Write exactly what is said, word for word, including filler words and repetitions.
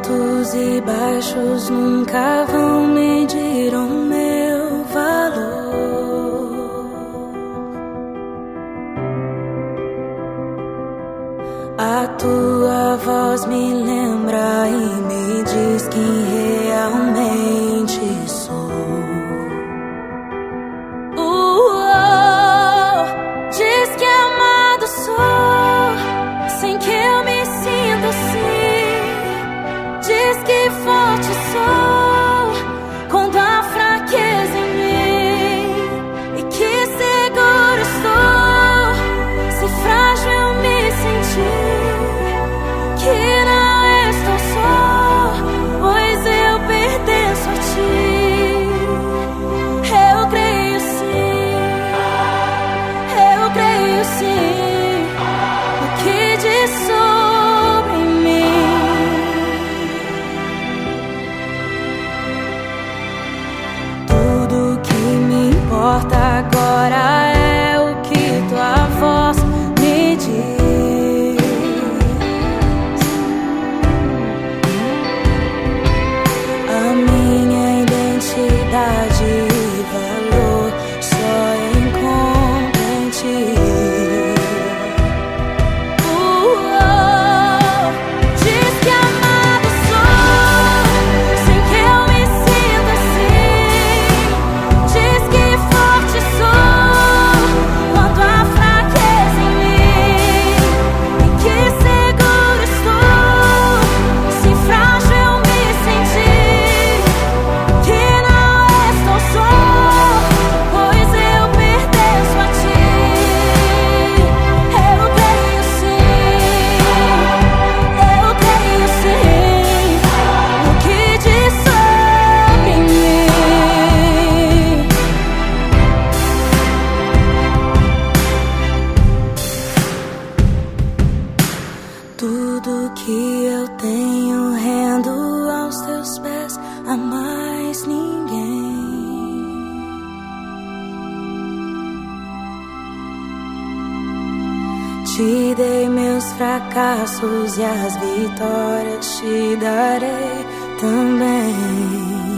Altos e baixos nunca vão medir o meu valor. A tua voz me lembra e me diz quem realmente sou. Uh-oh, diz que amado sou, sem que eu me sinta assim. Diz que forte sou quando há fraqueza em mim, e que seguro estou se frágil eu me sentir, que não estou só, pois eu pertenço a ti. Eu creio sim, eu creio sim no que diz sobre mim. Tudo que me importa agora é o que tua voz me diz. A minha identidade e valor só encontro em ti. Uh-oh, diz que amado sou, sem que eu me sinta assim. Diz que forte sou quando há fraqueza em mim, e que seguro estou se frágil eu me sentir, que não estou só, pois eu pertenço a ti. Eu creio sim, eu creio sim no que diz sobre mim. Tudo que eu tenho rendo aos teus pés, a mais ninguém. Te dei meus fracassos e as vitórias te darei também.